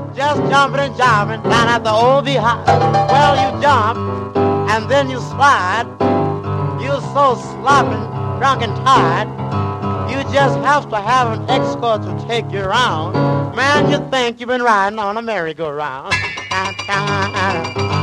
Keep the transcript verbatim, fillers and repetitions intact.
just jumping and jiving down at the O V High. Well, you jump and then you slide. You're so sloppy, drunk and tired. You just have to have an escort to take you around. Man, you think you've been riding on a merry-go-round.